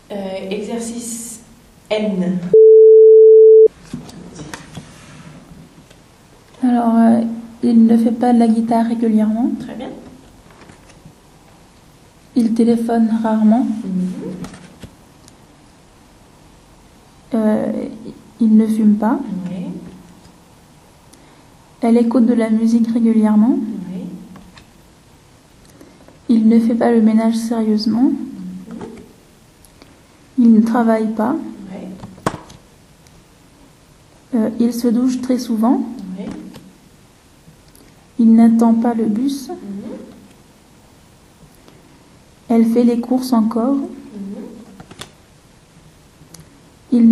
Exercice N. Alors, il ne fait pas de la guitare régulièrement. Très bien. Il téléphone rarement. Il ne fume pas. Oui. Elle écoute de la musique régulièrement. Oui. Il ne fait pas le ménage sérieusement. Il ne travaille pas. Oui. Il se douche très souvent. Oui. Il n'attend pas le bus. Elle fait les courses encore. Il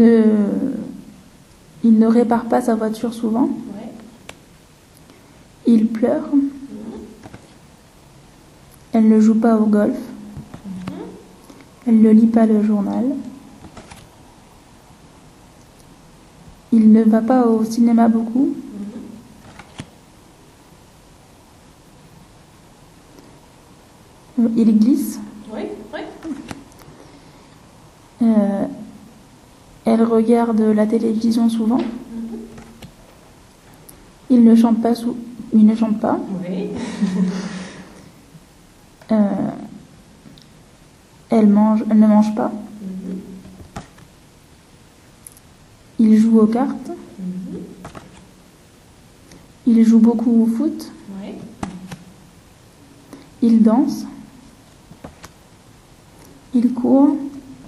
ne répare pas sa voiture souvent. Oui. Il pleure. Elle ne joue pas au golf. Elle ne lit pas le journal. Il ne va pas au cinéma beaucoup. Il glisse. Oui. Oui. Elle regarde la télévision souvent. Il ne chante pas. Il ne chante pas. Oui. Elle ne mange pas. Il joue aux cartes. Il joue beaucoup au foot. Oui. Il danse. Il court.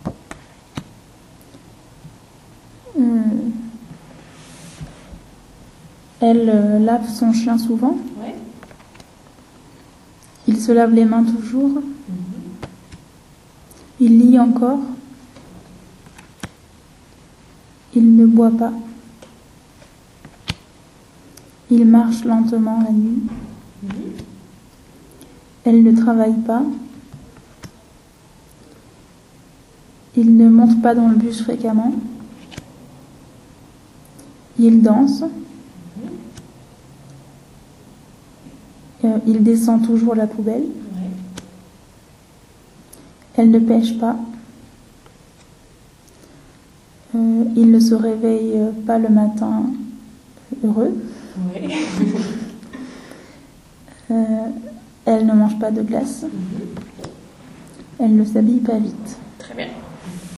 Elle lave son chien souvent. Oui. Il se lave les mains toujours. Il lit encore. Il ne boit pas. Il marche lentement la nuit. Elle ne travaille pas. Il ne monte pas dans le bus fréquemment. Il danse. Il descend toujours la poubelle. Oui. Elle ne pêche pas. Il ne se réveille pas le matin heureux. Oui. Elle ne mange pas de glace. Elle ne s'habille pas vite. Très bien.